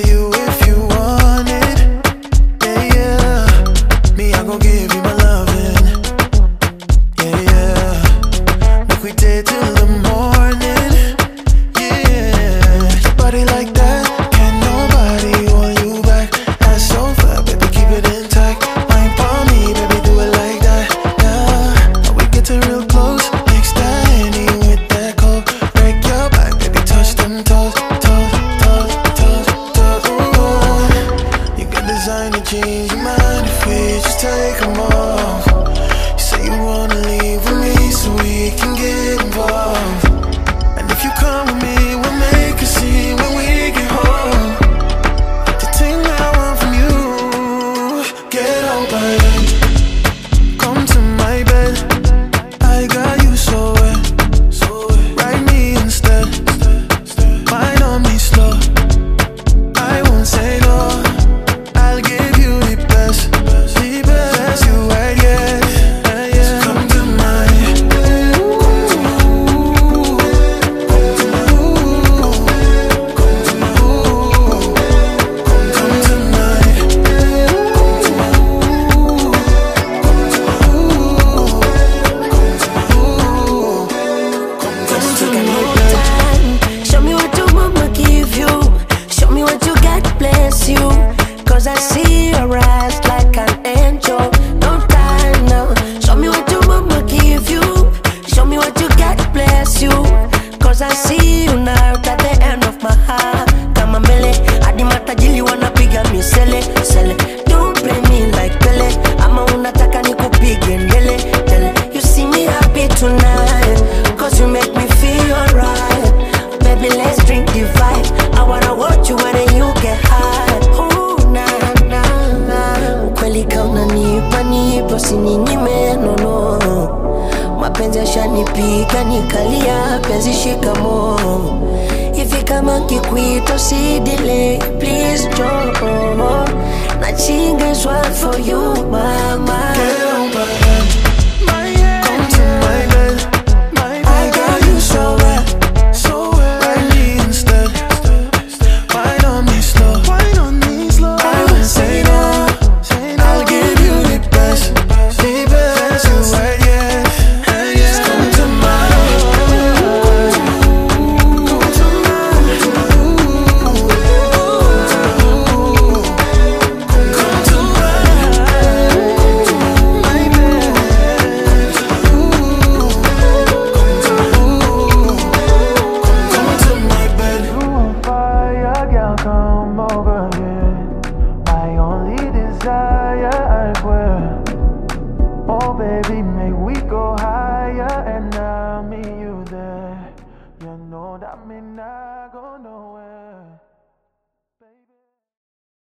you if you want it. Yeah, yeah. Me, I gon' give you my loving. Yeah, yeah. Make we day till the morning. Yeah, your body like that, can't nobody want you back. That's so fat, baby, keep it intact. Wine for me, baby, do it like that. Yeah, when we get to real close, mix that Henny with that coke. Break your back, baby, touch them toes, toes, toes, toes, toes. Ooh, you got designer jeans, you mind if we just take them off? You say you wanna leave with me so we can get involved. And if you come with me, we'll make a scene when we get home. The thing I want from you, get out my head, come to my bed. I got you so wet, ride me instead. Mind on me slow, I won't say no. I'll give you the best, the best you had yet. So come to my, show me what your mama give you. Show me what you got, bless you. Cause I see your eyes like an angel. Don't die now. Show me what your mama give you. Show me what you got, bless you. Cause I see you now at the end of my heart. Kama mbele, hadi matajili wanapiga misele, sele. Don't play me like Pele. Ama unataka nikupige ndele, ndele. You see me happy tonight, cause you make me feel alright. Baby, let's drink the vibe. I wanna watch you when you get high. Ooh, nah, nah, nah. Ukweli kauna nipa sininyime, no, no. Mapenzi yashanipiga nikalia, penzi shikamo. Hivi kama kikuita si delay, please don't. Nachinga is one for you, man.